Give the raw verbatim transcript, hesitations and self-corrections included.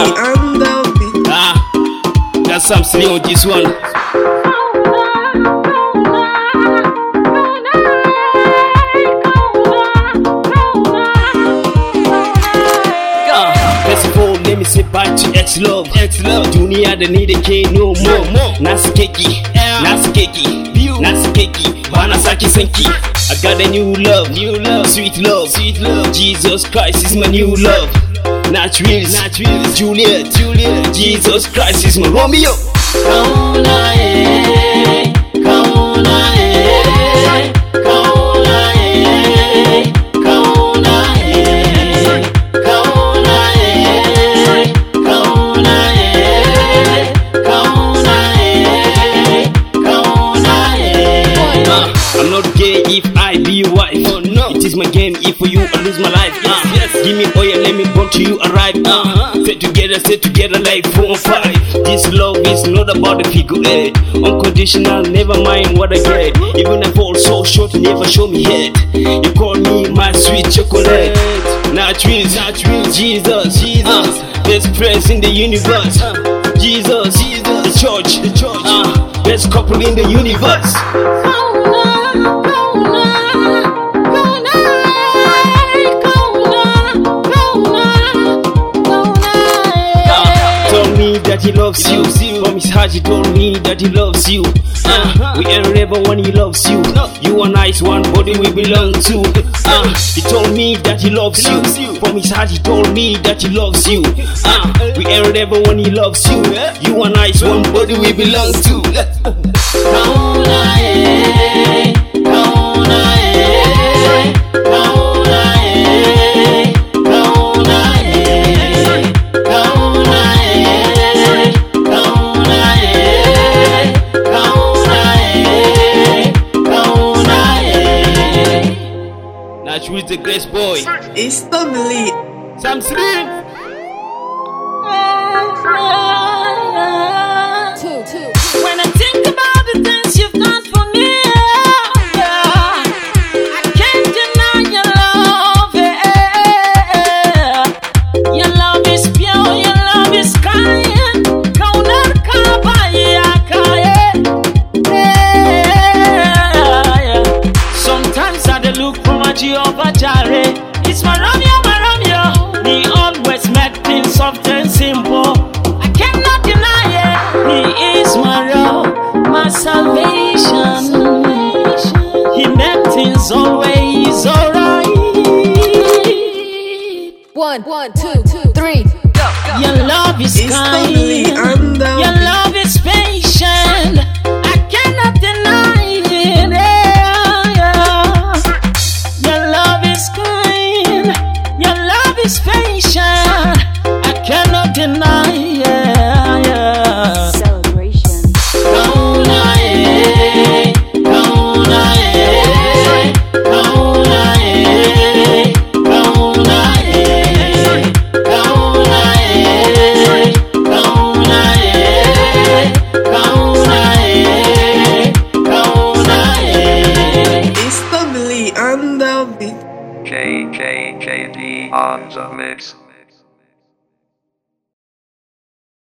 on the beat. Ah, got some slim on this one. Let me say bye to X-Love. X-Love. Dunia da ni da ke no more. Nasu keki, nasu keki, nasu keki. Bana sake sanki. I got a new love, new love, sweet love, sweet love. Jesus Christ is my new love. Not real, not real. Juliet, Juliet. Jesus Christ is my Romeo. Kauna eh, kauna eh, kauna eh, kauna eh, kauna eh, kauna eh, kauna eh, kauna eh. Uh, I'm not gay if I be your wife. Oh no, it is my game. If for you I lose my life. Uh, yes, give me oil, let me burn to you arrive. Uh, stay together, stay together like four and five. This love is not about the figure eight. Unconditional, never mind what I get. Even if I fall so short, never show me head. You call me my sweet chocolate. Not real, not real. Jesus, Jesus, uh, best praise in the universe. Uh, Jesus, Jesus, the church, the church. Uh, best couple in the universe. That he loves you. From his heart he told me that he loves you. Uh, we ain't never one he loves you. You are nice, one body we belong to. Uh, he told me that he loves you. From his heart he told me that he loves you. Uh, we ain't never one he loves you. You are nice, one body we belong to. Kauna eh, kauna eh, kauna eh, kauna eh, kauna eh. Not with the grace boy. It's totally Sam Slim. Two, two. When I think about the things you've done for me, yeah, I can't deny your love. Yeah. Your love is pure, your love is kind. Kaunar ka baya kaya. Yeah. Sometimes I dey look for my Jehovah Jireh. It's my Romeo, my Romeo. He always make things soft and simple. I cannot deny it. He is my rock, my salvation. He make things always alright. One, one, two, two, three, go, go. Your love is It's kind. totally on the Your love is patient.